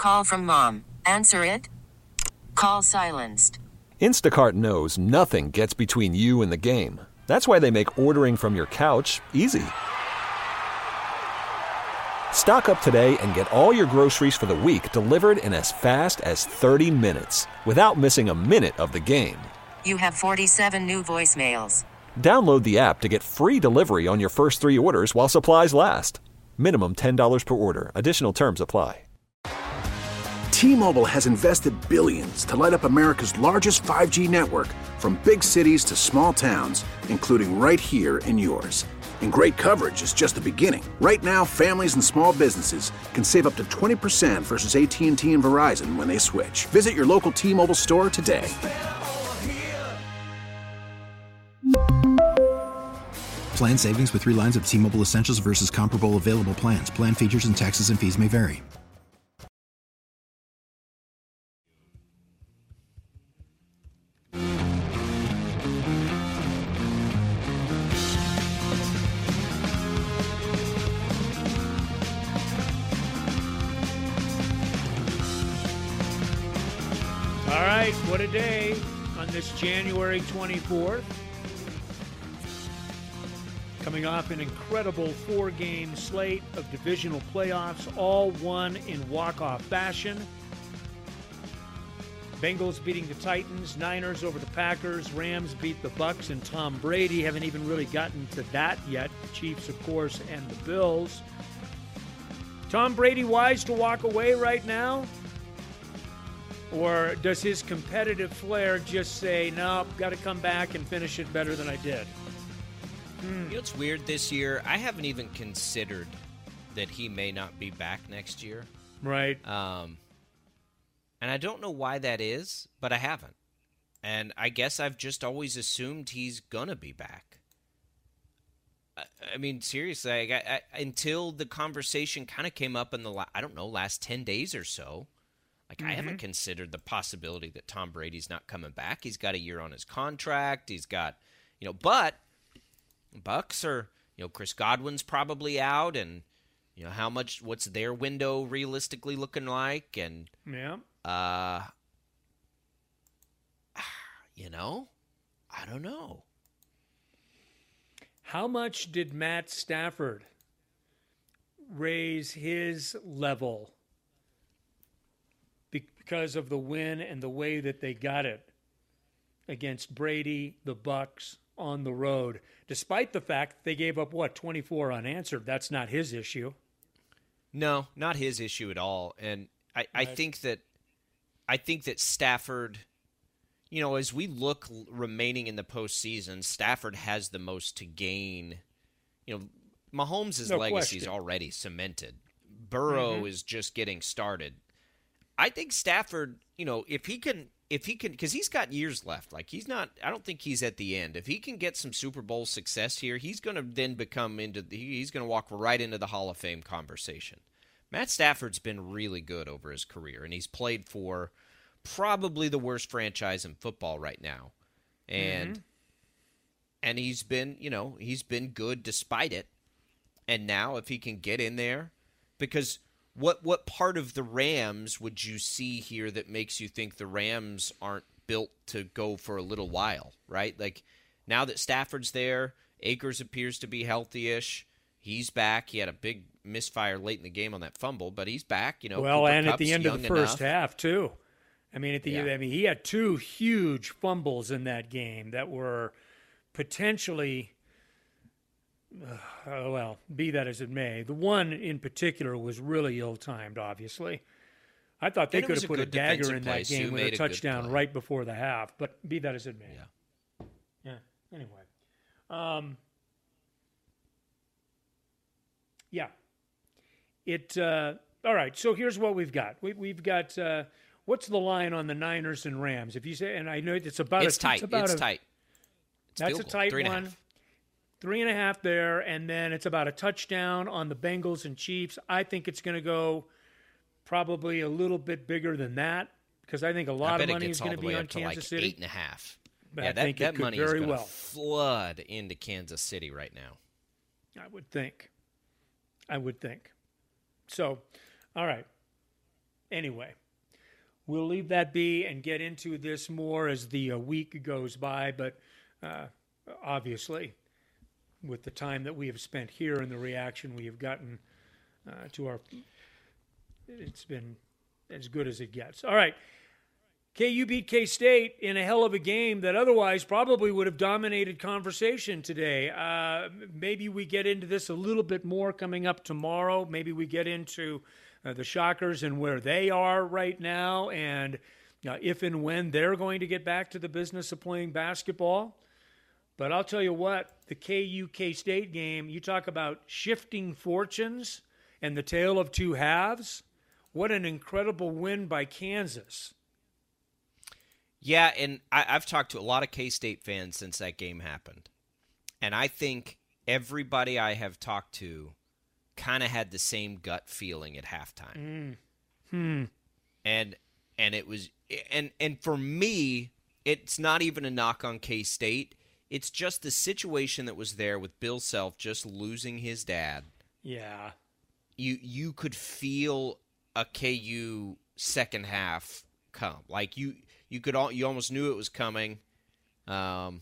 Call from mom. Answer it. Call silenced. Instacart knows nothing gets between you and the game. That's why they make ordering from your couch easy. Stock up today and get all your groceries for the week delivered in as fast as 30 minutes without missing a minute of the game. You have 47 new voicemails. Download the app to get free delivery on your first 3 orders while supplies last. Minimum $10 per order. Additional terms apply. T-Mobile has invested billions to light up America's largest 5G network, from big cities to small towns, including right here in yours. And great coverage is just the beginning. Right now, families and small businesses can save up to 20% versus AT&T and Verizon when they switch. Visit your local T-Mobile store today. Plan savings with 3 lines of T-Mobile Essentials versus comparable available plans. Plan features and taxes and fees may vary. All right, what a day on this January 24th. Coming off an incredible 4-game slate of divisional playoffs, all won in walk-off fashion. Bengals beating the Titans, Niners over the Packers, Rams beat the Bucks and Tom Brady. Haven't even really gotten to that yet. The Chiefs, of course, and the Bills. Tom Brady wise to walk away right now? Or does his competitive flair just say, no, got to come back and finish it better than I did? You know what's weird this year? I haven't even considered that he may not be back next year. Right. And I don't know why that is, but I haven't. And I guess I've just always assumed he's going to be back. I mean, seriously, until the conversation kind of came up in the, last 10 days or so. I haven't considered the possibility that Tom Brady's not coming back. He's got a year on his contract. He's got, but Bucks are, Chris Godwin's probably out, and, what's their window realistically looking like? And, I don't know. How much did Matt Stafford raise his level because of the win and the way that they got it against Brady, the Bucks, on the road, despite the fact they gave up, 24 unanswered? That's not his issue. No, not his issue at all. And I think that Stafford, as we look remaining in the postseason, Stafford has the most to gain. Mahomes' legacy is already cemented. Burrow is just getting started. I think Stafford, if he can, because he's got years left. I don't think he's at the end. If he can get some Super Bowl success here, he's going to then he's going to walk right into the Hall of Fame conversation. Matt Stafford's been really good over his career, and he's played for probably the worst franchise in football right now. And he's been, he's been good despite it. And now if he can get in there, because what part of the Rams would you see here that makes you think the Rams aren't built to go for a little while, right? Now that Stafford's there, Akers appears to be healthy-ish. He's back. He had a big misfire late in the game on that fumble, but he's back. Well, Cooper and Kupp's at the end of the first half too. He had 2 huge fumbles in that game that were potentially. Be that as it may, the one in particular was really ill-timed, obviously. I thought they could have put a dagger in that game with a touchdown right before the half, but be that as it may. Yeah. Anyway. All right, so here's what we've got. We've got, what's the line on the Niners and Rams? If you say, and I know it's about it's tight. It's tight. That's a tight one. 3.5 there, and then it's about a touchdown on the Bengals and Chiefs. I think it's going to go probably a little bit bigger than that, because I think a lot of money is going to be on Kansas City. 8.5. But I think that money is very going to well flood into Kansas City right now. I would think. So, all right. Anyway, we'll leave that be and get into this more as the week goes by. But obviously, with the time that we have spent here and the reaction we have gotten to our, it's been as good as it gets. All right. KU beat K-State in a hell of a game that otherwise probably would have dominated conversation today. Maybe we get into this a little bit more coming up tomorrow. Maybe we get into the Shockers and where they are right now and if and when they're going to get back to the business of playing basketball. But I'll tell you what, the KU K-State game, you talk about shifting fortunes and the tale of two halves. What an incredible win by Kansas. Yeah, and I've talked to a lot of K-State fans since that game happened. And I think everybody I have talked to kind of had the same gut feeling at halftime. And it was and for me, it's not even a knock on K-State. It's just the situation that was there with Bill Self just losing his dad. Yeah. You could feel a KU second half come. Like you almost knew it was coming. Gosh,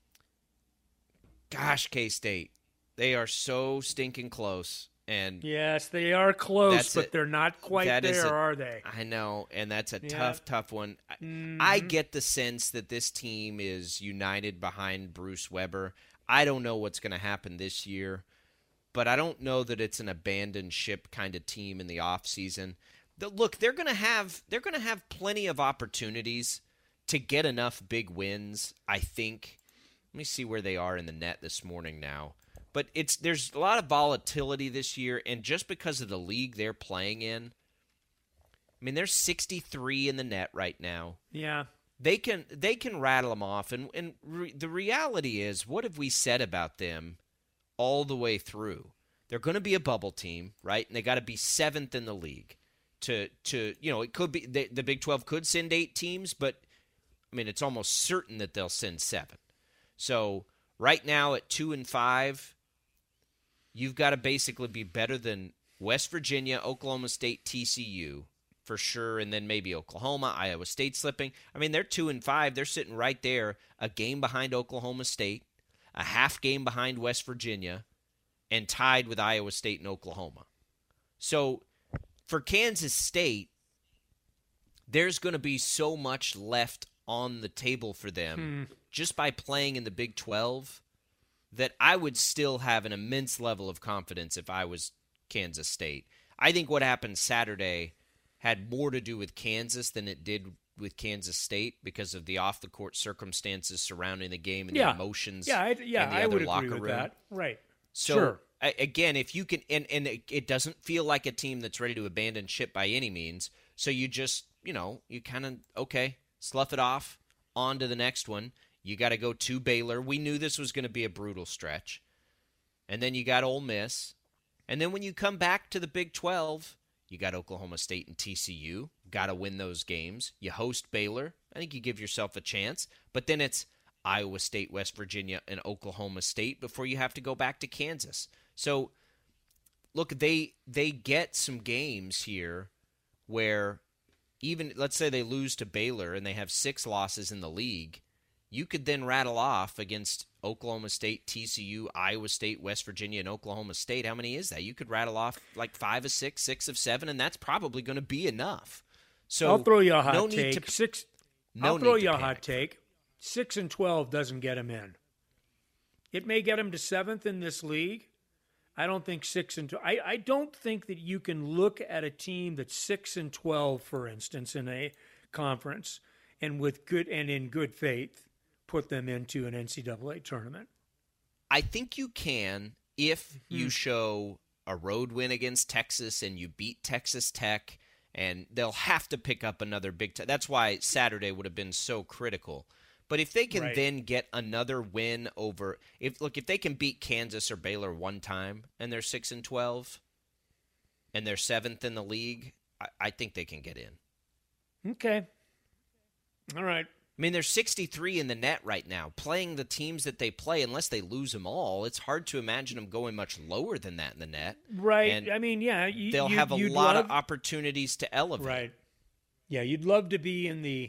K-State, they are so stinking close. And yes, they are close, but they're not quite there, are they? I know, and that's a tough one. I get the sense that this team is united behind Bruce Weber. I don't know what's going to happen this year, but I don't know that it's an abandoned ship kind of team in the offseason. Look, they're going to have plenty of opportunities to get enough big wins, I think. Let me see where they are in the net this morning now. But there's a lot of volatility this year, and just because of the league they're playing in, I mean, they're 63 in the net right now. Yeah. They can rattle them off, and the reality is, what have we said about them all the way through? They're going to be a bubble team, right? And they got to be 7th in the league. It could be the Big 12 could send 8 teams, but I mean, it's almost certain that they'll send 7. So right now at 2-5, you've got to basically be better than West Virginia, Oklahoma State, TCU for sure, and then maybe Oklahoma, Iowa State slipping. I mean, they're 2-5. They're sitting right there, a game behind Oklahoma State, a half game behind West Virginia, and tied with Iowa State and Oklahoma. So for Kansas State, there's going to be so much left on the table for them just by playing in the Big 12 that I would still have an immense level of confidence if I was Kansas State. I think what happened Saturday had more to do with Kansas than it did with Kansas State because of the off-the-court circumstances surrounding the game and the emotions in the other locker room. With that. Right. So, sure. Again, if you can – and it doesn't feel like a team that's ready to abandon ship by any means, so you just, you kind of, okay, slough it off, on to the next one. You got to go to Baylor. We knew this was going to be a brutal stretch. And then you got Ole Miss. And then when you come back to the Big 12, you got Oklahoma State and TCU. Got to win those games. You host Baylor. I think you give yourself a chance. But then it's Iowa State, West Virginia, and Oklahoma State before you have to go back to Kansas. So, look, they get some games here where even, let's say they lose to Baylor and they have 6 losses in the league, you could then rattle off against Oklahoma State, TCU, Iowa State, West Virginia, and Oklahoma State. How many is that? You could rattle off like 5 of 6, 6 of 7, and that's probably going to be enough. So I'll throw you a hot take. take. I'll throw you a hot take. 6-12 doesn't get him in. It may get him to 7th in this league. I don't think 6-12. I don't think that you can look at a team that's 6-12, for instance, in a conference, and in good faith, put them into an NCAA tournament. I think you can if you show a road win against Texas and you beat Texas Tech, and they'll have to pick up another Big Ten. That's why Saturday would have been so critical. But if they can then get another win over – if they can beat Kansas or Baylor one time and they're 6-12 and they're 7th in the league, I think they can get in. Okay. All right. I mean, they're 63 in the net right now. Playing the teams that they play, unless they lose them all, it's hard to imagine them going much lower than that in the net. Right. And I mean, yeah. They'll have a lot of opportunities to elevate. Right. Yeah, you'd love to be in the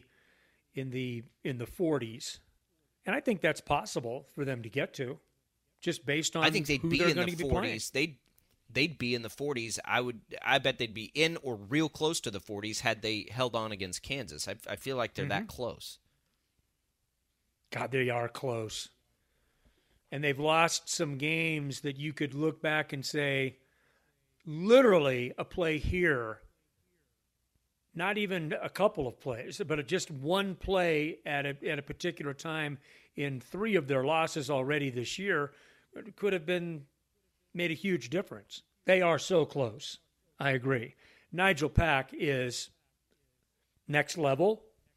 40s. And I think that's possible for them to get to, just based on I think they'd who be they're in going the to be 40s. playing. They'd be in the 40s. I bet they'd be in or real close to the 40s had they held on against Kansas. I feel like they're that close. God, they are close. And they've lost some games that you could look back and say, literally a play here, not even a couple of plays, but just one play at a particular time in 3 of their losses already this year could have made a huge difference. They are so close. I agree. Nigel Pack is next level.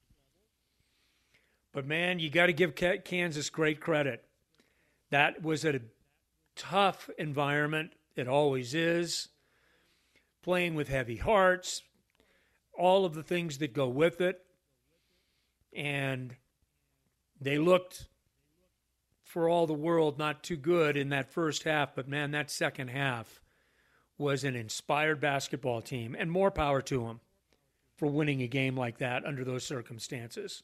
But, man, you got to give Kansas great credit. That was a tough environment. It always is. Playing with heavy hearts, all of the things that go with it. And they looked, for all the world, not too good in that first half. But, man, that second half was an inspired basketball team. And more power to them for winning a game like that under those circumstances.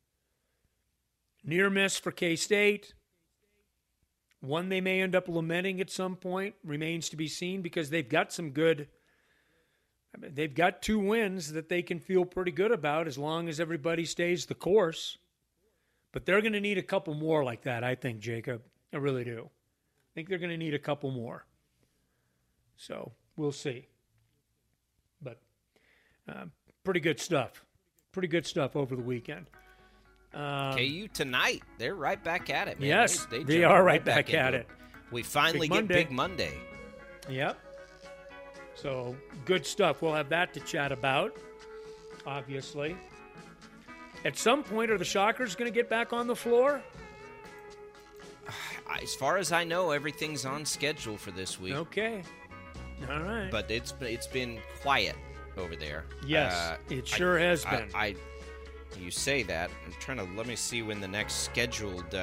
Near miss for K-State. One they may end up lamenting at some point. Remains to be seen because they've got some good. They've got 2 wins that they can feel pretty good about as long as everybody stays the course. But they're going to need a couple more like that, I think, Jacob. I really do. I think they're going to need a couple more. So we'll see. But pretty good stuff. Pretty good stuff over the weekend. KU tonight, they're right back at it, man. Yes, they are right back at it. We finally get Big Monday. Yep. So good stuff. We'll have that to chat about, obviously. At some point, are the Shockers going to get back on the floor? As far as I know, everything's on schedule for this week. Okay. All right. But it's been quiet over there. Yes, it sure has been. You say that. Let me see when the next scheduled.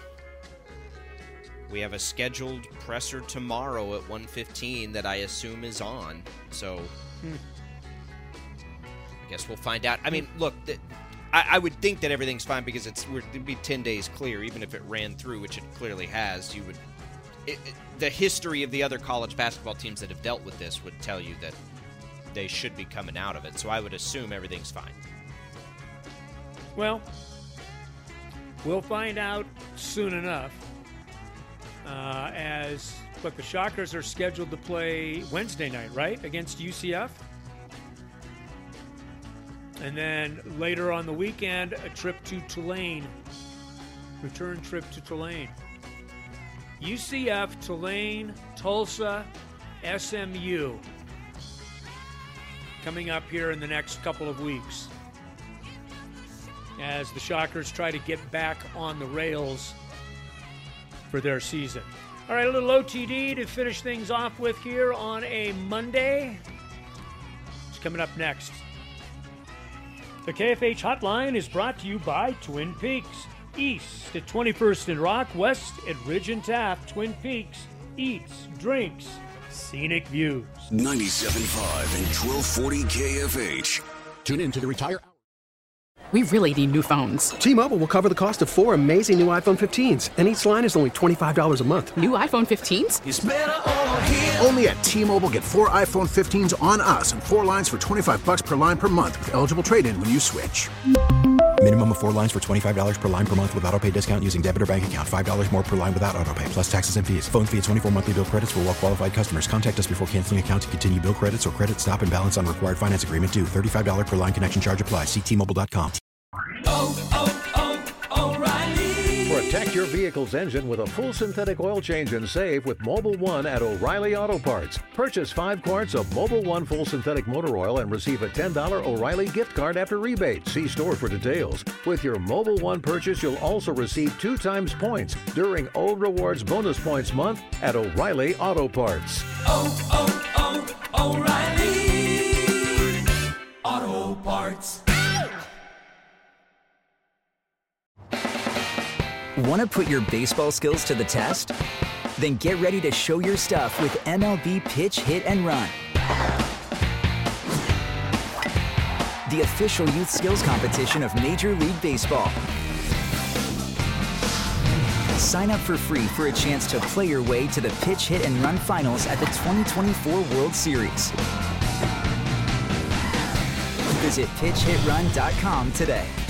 We have a scheduled presser tomorrow at 1:15 that I assume is on. So I guess we'll find out. I mean, look, I would think that everything's fine because it'd be 10 days clear, even if it ran through, which it clearly has. The history of the other college basketball teams that have dealt with this would tell you that they should be coming out of it. So I would assume everything's fine. Well, we'll find out soon enough. The Shockers are scheduled to play Wednesday night, right, against UCF? And then later on the weekend, a trip to Tulane. Return trip to Tulane. UCF, Tulane, Tulsa, SMU. Coming up here in the next couple of weeks, as the Shockers try to get back on the rails for their season. All right, a little OTD to finish things off with here on a Monday. It's coming up next. The KFH Hotline is brought to you by Twin Peaks. East at 21st and Rock, west at Ridge and Taft. Twin Peaks, eats, drinks, scenic views. 97.5 and 1240 KFH. Tune in to the Retire Hour. We really need new phones. T-Mobile will cover the cost of 4 amazing new iPhone 15s, and each line is only $25 a month. New iPhone 15s? It's better over here. Only at T-Mobile, get 4 iPhone 15s on us and 4 lines for $25 per line per month with eligible trade-in when you switch. Minimum of 4 lines for $25 per line per month with autopay discount using debit or bank account. $5 more per line without autopay, plus taxes and fees. Phone fee at 24 monthly bill credits for well-qualified customers. Contact us before canceling account to continue bill credits or credit stop and balance on required finance agreement due. $35 per line connection charge applies. See T-Mobile.com. O'Reilly. Protect your vehicle's engine with a full synthetic oil change and save with Mobil 1 at O'Reilly Auto Parts. Purchase 5 quarts of Mobil 1 full synthetic motor oil and receive a $10 O'Reilly gift card after rebate. See store for details. With your Mobil 1 purchase, you'll also receive 2 times points during Old Rewards Bonus Points Month at O'Reilly Auto Parts. O'Reilly Auto Parts. Want to put your baseball skills to the test? Then get ready to show your stuff with MLB Pitch, Hit, and Run. The official youth skills competition of Major League Baseball. Sign up for free for a chance to play your way to the Pitch, Hit, and Run finals at the 2024 World Series. Visit pitchhitrun.com today.